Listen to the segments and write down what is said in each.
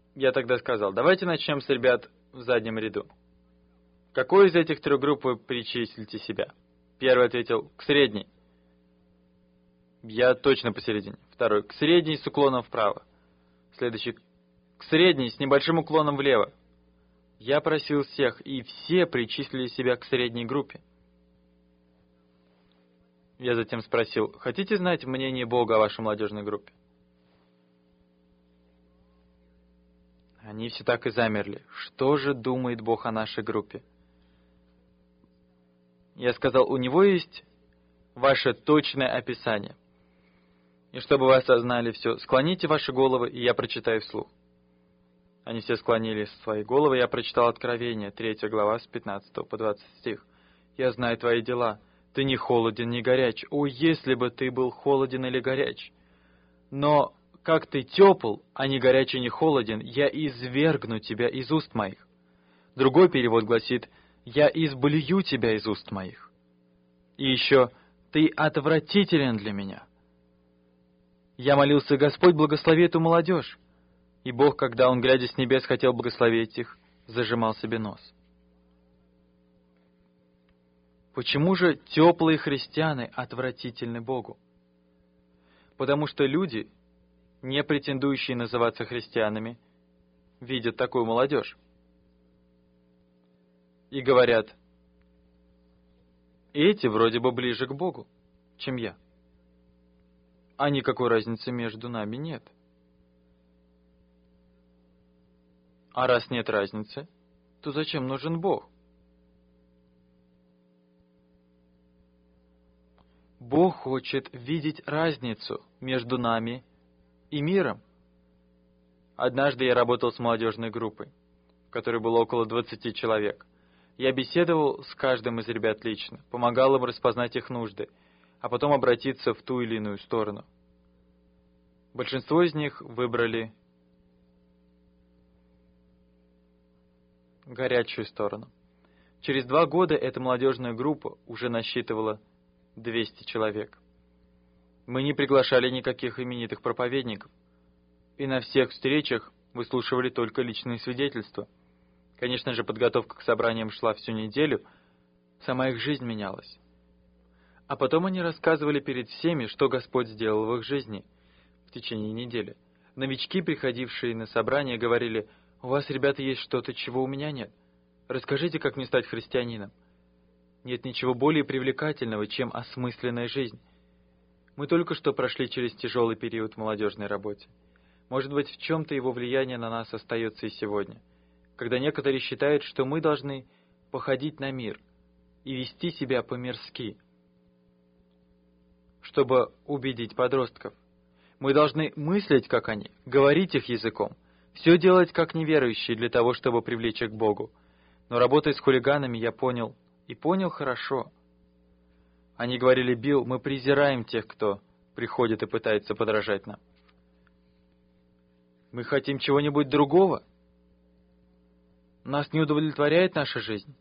Я тогда сказал: давайте начнем с ребят в заднем ряду. К какой из этих трех групп вы причислите себя? Первый ответил: к средней. Я точно посередине. Второй: к средней с уклоном вправо. Следующий: к средней с небольшим уклоном влево. Я просил всех, и все причислили себя к средней группе. Я затем спросил: хотите знать мнение Бога о вашей молодежной группе? Они все так и замерли. Что же думает Бог о нашей группе? Я сказал: у него есть ваше точное описание. И чтобы вы осознали все, склоните ваши головы, и я прочитаю вслух. Они все склонили свои головы, я прочитал Откровение, 3 глава, с 15 по 20 стих. «Я знаю твои дела. Ты не холоден, не горяч. О, если бы ты был холоден или горяч! Но как ты тепл, а не горяч и не холоден, я извергну тебя из уст моих». Другой перевод гласит: «Я изблюю тебя из уст моих». И еще: «Ты отвратителен для меня». Я молился: Господь, благослови эту молодежь. И Бог, когда Он, глядя с небес, хотел благословить их, зажимал себе нос. Почему же теплые христиане отвратительны Богу? Потому что люди, не претендующие называться христианами, видят такую молодежь и говорят: эти вроде бы ближе к Богу, чем я. А никакой разницы между нами нет. А раз нет разницы, то зачем нужен Бог? Бог хочет видеть разницу между нами и миром. Однажды я работал с молодежной группой, в которой было около 20 человек. Я беседовал с каждым из ребят лично, помогал им распознать их нужды, а потом обратиться в ту или иную сторону. Большинство из них выбрали горячую сторону. Через 2 года эта молодежная группа уже насчитывала 200 человек. Мы не приглашали никаких именитых проповедников, и на всех встречах выслушивали только личные свидетельства. Конечно же, подготовка к собраниям шла всю неделю, сама их жизнь менялась. А потом они рассказывали перед всеми, что Господь сделал в их жизни в течение недели. Новички, приходившие на собрание, говорили: «У вас, ребята, есть что-то, чего у меня нет. Расскажите, как мне стать христианином». Нет ничего более привлекательного, чем осмысленная жизнь. Мы только что прошли через тяжелый период в молодежной работе. Может быть, в чем-то его влияние на нас остается и сегодня, когда некоторые считают, что мы должны походить на мир и вести себя по-мирски, чтобы убедить подростков. Мы должны мыслить, как они, говорить их языком, все делать как неверующие для того, чтобы привлечь их к Богу. Но работая с хулиганами, я понял, и понял хорошо. Они говорили: «Билл, мы презираем тех, кто приходит и пытается подражать нам. Мы хотим чего-нибудь другого. Нас не удовлетворяет наша жизнь».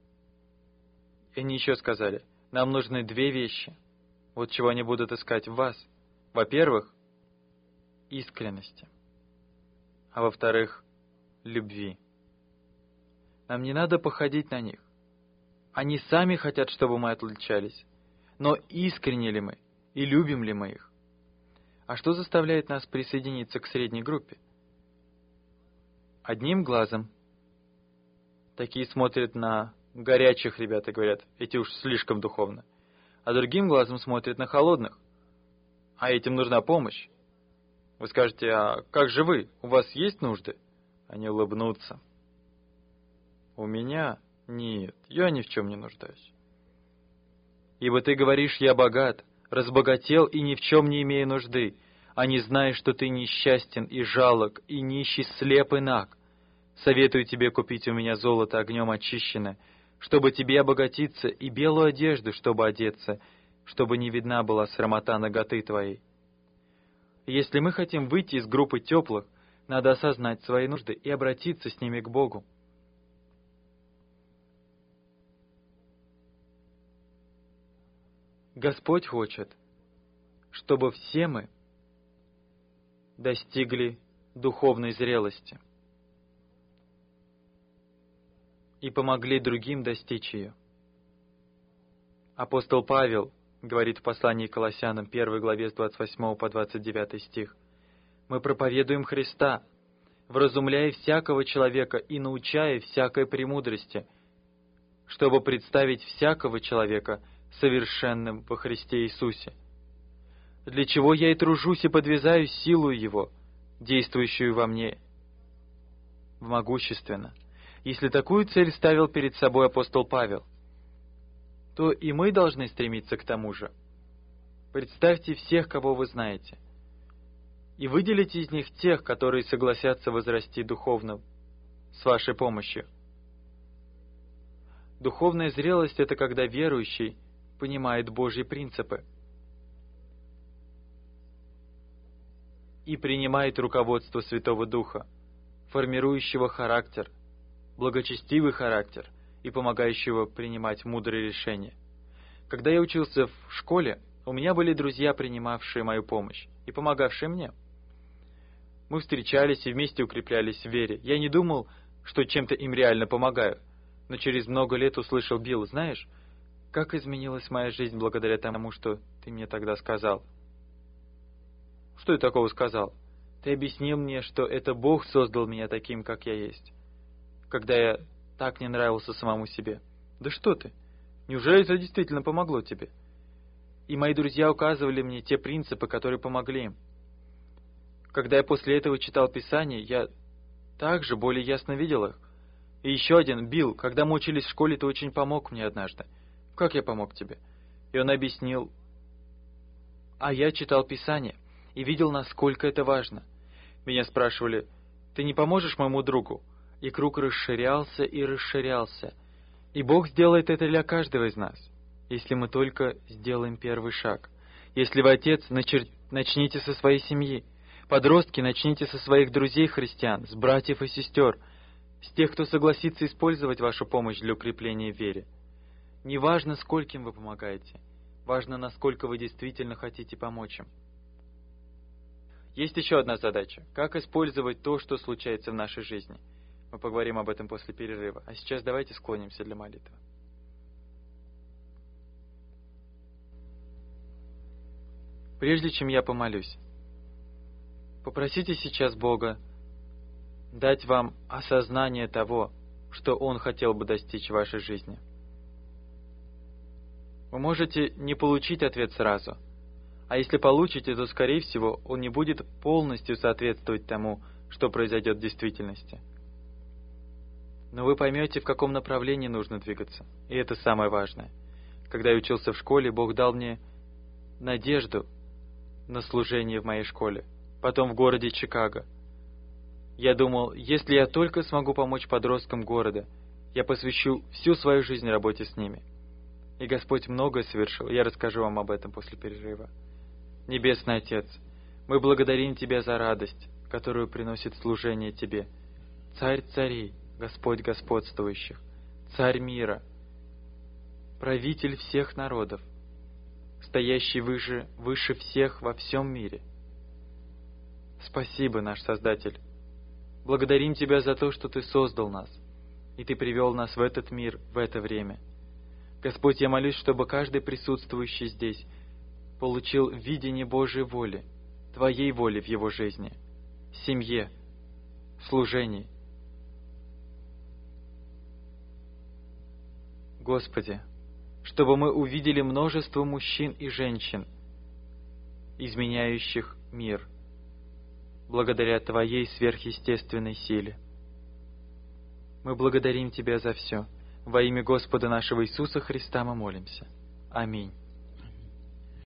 И они еще сказали: «Нам нужны 2 вещи. Вот чего они будут искать в вас. Во-первых, искренности. А во-вторых, любви. Нам не надо походить на них. Они сами хотят, чтобы мы отличались. Но искренне ли мы и любим ли мы их? А что заставляет нас присоединиться к средней группе? Одним глазом такие смотрят на горячих ребят и говорят: эти уж слишком духовно. А другим глазом смотрят на холодных. А этим нужна помощь. Вы скажете: а как же вы? У вас есть нужды? Они улыбнутся. У меня нет, я ни в чем не нуждаюсь. Ибо ты говоришь: я богат, разбогател и ни в чем не имею нужды, а не знаешь, что ты несчастен и жалок, и нищий, слеп и наг. Советую тебе купить у меня золото огнем очищенное, чтобы тебе обогатиться, и белую одежду, чтобы одеться, чтобы не видна была срамота наготы твоей. Если мы хотим выйти из группы теплых, надо осознать свои нужды и обратиться с ними к Богу. Господь хочет, чтобы все мы достигли духовной зрелости. и помогли другим достичь ее. Апостол Павел говорит в послании к Колоссянам 1 главе с 28 по 29 стих: «Мы проповедуем Христа, вразумляя всякого человека и научая всякой премудрости, чтобы представить всякого человека совершенным во Христе Иисусе. Для чего я и тружусь и подвязаю силу Его, действующую во мне могущественно». Если такую цель ставил перед собой апостол Павел, то и мы должны стремиться к тому же. Представьте всех, кого вы знаете, и выделите из них тех, которые согласятся возрасти духовно с вашей помощью. Духовная зрелость — это когда верующий понимает Божьи принципы и принимает руководство Святого Духа, формирующего характер, благочестивый характер и помогающего принимать мудрые решения. Когда я учился в школе, у меня были друзья, принимавшие мою помощь и помогавшие мне. Мы встречались и вместе укреплялись в вере. Я не думал, что чем-то им реально помогаю, но через много лет услышал: «Билл, знаешь, как изменилась моя жизнь благодаря тому, что ты мне тогда сказал». «Что я такого сказал?» «Ты объяснил мне, что это Бог создал меня таким, как я есть, когда я так не нравился самому себе». «Да что ты? Неужели это действительно помогло тебе?» И мои друзья указывали мне те принципы, которые помогли им. Когда я после этого читал Писание, я также более ясно видел их. И еще один: «Билл, когда мы учились в школе, ты очень помог мне однажды». «Как я помог тебе?» И он объяснил. А я читал Писание и видел, насколько это важно. Меня спрашивали: «Ты не поможешь моему другу?» И круг расширялся и расширялся. И Бог сделает это для каждого из нас, если мы только сделаем первый шаг. Если вы отец, начните со своей семьи. Подростки, начните со своих друзей-христиан, с братьев и сестер, с тех, кто согласится использовать вашу помощь для укрепления в вере. Не важно, скольким вы помогаете, важно, насколько вы действительно хотите помочь им. Есть еще одна задача — как использовать то, что случается в нашей жизни. Мы поговорим об этом после перерыва. А сейчас давайте склонимся для молитвы. Прежде чем я помолюсь, попросите сейчас Бога дать вам осознание того, что Он хотел бы достичь в вашей жизни. Вы можете не получить ответ сразу, а если получите, то, скорее всего, он не будет полностью соответствовать тому, что произойдет в действительности. Но вы поймете, в каком направлении нужно двигаться, и это самое важное. Когда я учился в школе, Бог дал мне надежду на служение в моей школе, потом в городе Чикаго. Я думал, если я только смогу помочь подросткам города, я посвящу всю свою жизнь работе с ними. И Господь многое совершил, я расскажу вам об этом после перерыва. Небесный Отец, мы благодарим Тебя за радость, которую приносит служение Тебе. Царь царей, Господь господствующих, Царь мира, правитель всех народов, стоящий выше всех во всем мире. Спасибо, наш Создатель. Благодарим Тебя за то, что Ты создал нас, и Ты привел нас в этот мир, в это время. Господь, я молюсь, чтобы каждый присутствующий здесь получил видение Божьей воли, Твоей воли в его жизни, в семье, в служении. Господи, чтобы мы увидели множество мужчин и женщин, изменяющих мир, благодаря Твоей сверхъестественной силе. Мы благодарим Тебя за все. Во имя Господа нашего Иисуса Христа мы молимся. Аминь.